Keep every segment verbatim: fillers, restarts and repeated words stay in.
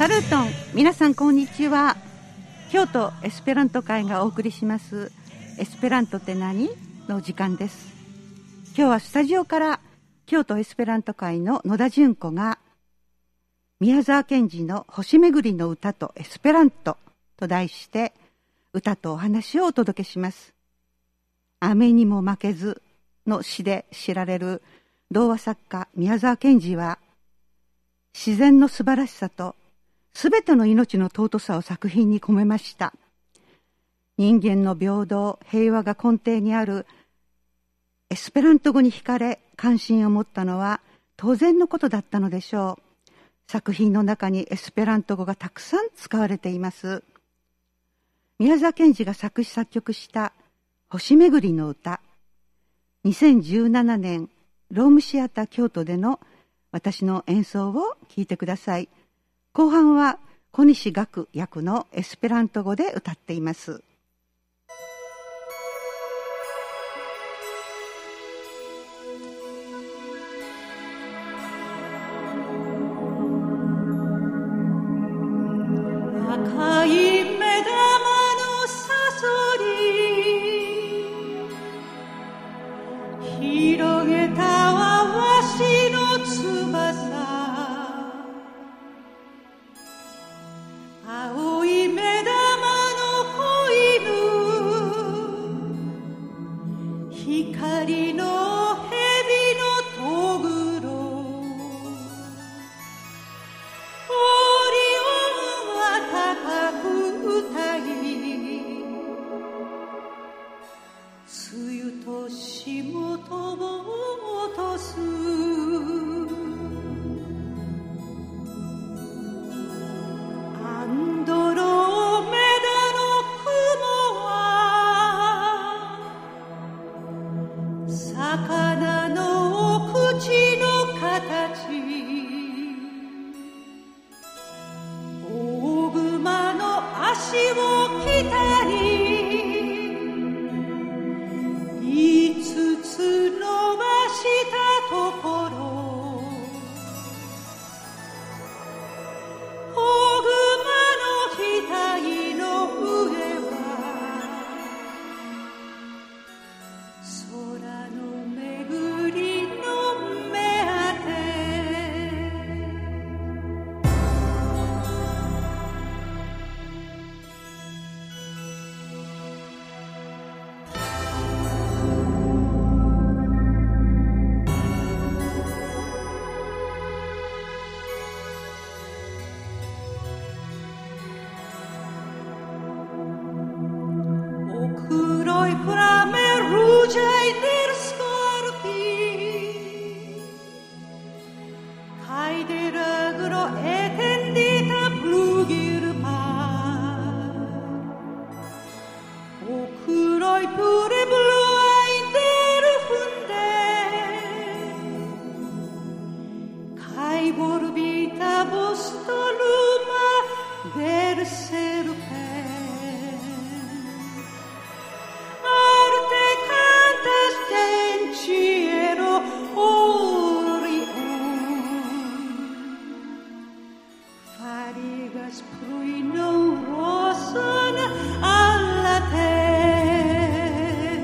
サルートン、皆さんこんにちは。京都エスペラント会がお送りしますエスペラントって何の時間です。今日はスタジオから京都エスペラント会の野田純子が宮沢賢治の星めぐりの歌とエスペラントと題して歌とお話をお届けします。雨にも負けずの詩で知られる童話作家宮沢賢治は、自然の素晴らしさとすべての命の尊さを作品に込めました。人間の平等、平和が根底にあるエスペラント語に惹かれ関心を持ったのは当然のことだったのでしょう。作品の中にエスペラント語がたくさん使われています。宮沢賢治が作詞作曲した星めぐりの歌、にせんじゅうななねんロームシアター京都での私の演奏を聴いてください。後半は小西岳役のエスペラント語で歌っています。 赤い目玉のサソリ広げたわしの翼、青い目玉の子犬、光の蛇のとぐろ、オリオンは高く歌い、梅雨と霜とぼ落とす、アンドロメダの雲は魚の口の形、大熊の足を北に五つ伸ばしたところ、大熊の額の上は空のめぐりの目当て、黒いプラメルージャイデルスコルピカイデラグロエテンディタプルギルパお黒いプレブルアイデルフンデカイボルビタボストルマベルセルペcielo orion farigas pruino rosan alla terra.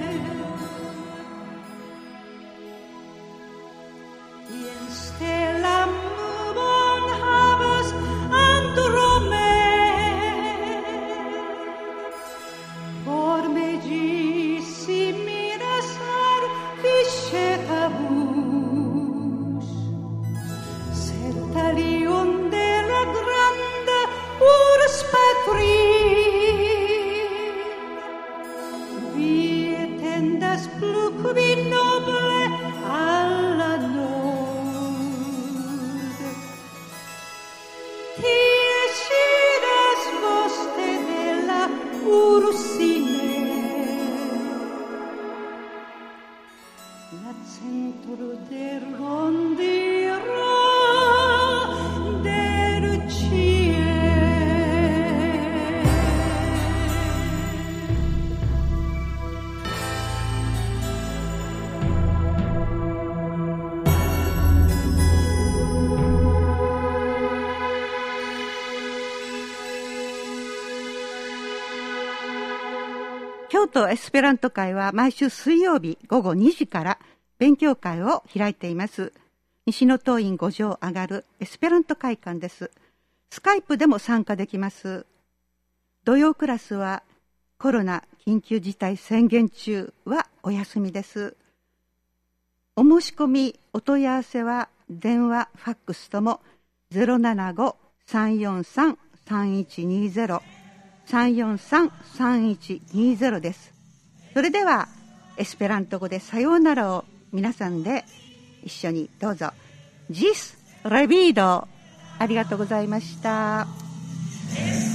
京都エスペラント会は毎週水曜日午後にじから勉強会を開いています。西野東院五条上がるエスペラント会館です。スカイプでも参加できます。土曜クラスはコロナ緊急事態宣言中はお休みです。お申し込み、お問い合わせは電話、ファックスとも ゼロななご さんよんさん さんいちにゼロ さんよんさん さんいちにゼロ です。それではエスペラント語でさようならを皆さんで一緒にどうぞ。ジス・レビード。ありがとうございました。